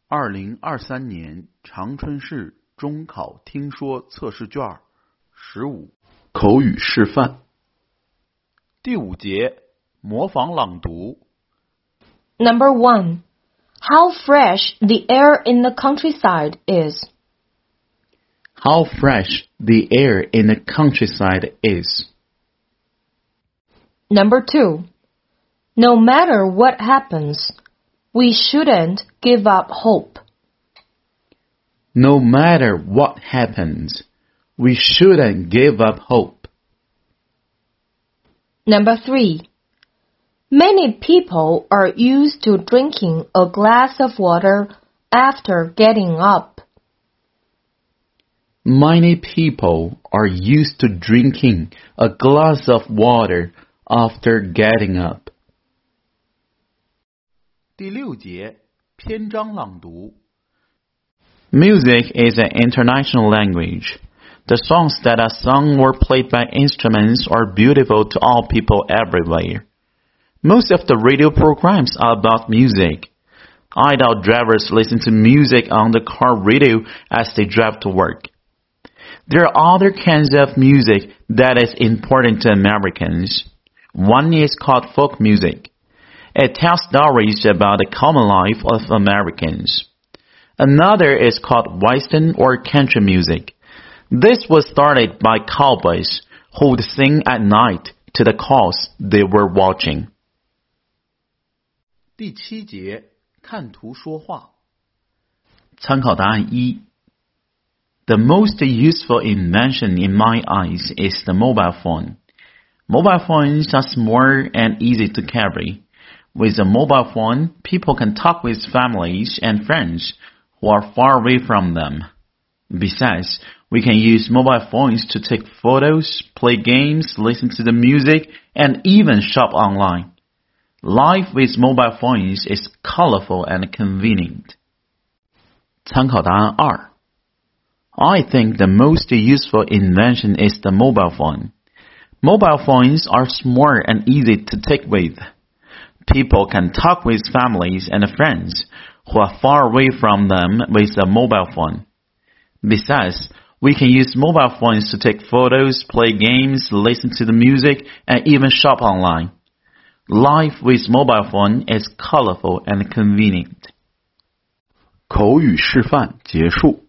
2023年长春市中考听说测试卷15口语示范。第5节模仿朗读。 Number 1. How fresh the air in the countryside is. How fresh the air in the countryside is. Number 2. No matter what happens, we shouldn't give up hope. No matter what happens, we shouldn't give up hope. Number 3. Many people are used to drinking a glass of water after getting up. Many people are used to drinking a glass of water after getting up. 第6节篇章朗读。Music is an international language. The songs that are sung or played by instruments are beautiful to all people everywhere. Most of the radio programs are about music. Idle drivers listen to music on the car radio as they drive to work. There are other kinds of music that is important to Americans. One is called folk music. It tells stories about the common life of Americans. Another is called Western or country music. This was started by cowboys who would sing at night to the cows they were watching. 第7节看图说话。参考答案1。The most useful invention in my eyes is the mobile phone. Mobile phones are small and easy to carry. With a mobile phone, people can talk with families and friends who are far away from them. Besides, we can use mobile phones to take photos, play games, listen to the music, and even shop online. Life with mobile phones is colorful and convenient. 参考答案2。I think the most useful invention is the mobile phone. Mobile phones are small and easy to take with. People can talk with families and friends who are far away from them with a mobile phone. Besides, we can use mobile phones to take photos, play games, listen to the music, and even shop online. Life with mobile phone is colorful and convenient. 口语示范结束。